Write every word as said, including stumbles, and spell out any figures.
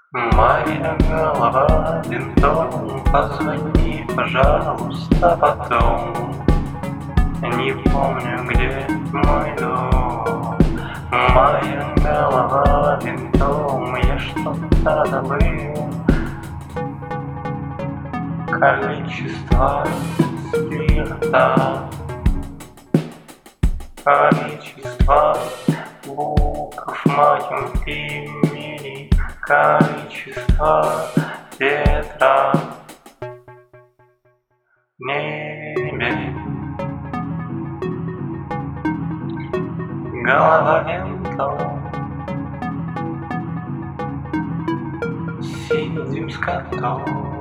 Моя голова винтом, позвони, пожалуйста, потом. Не помню, где мой дом. Моя голова винтом, я что-то забыл. Количество спирта, количество букв в моем имени, количество ветра в небе. Голова винтом, сидим с котом.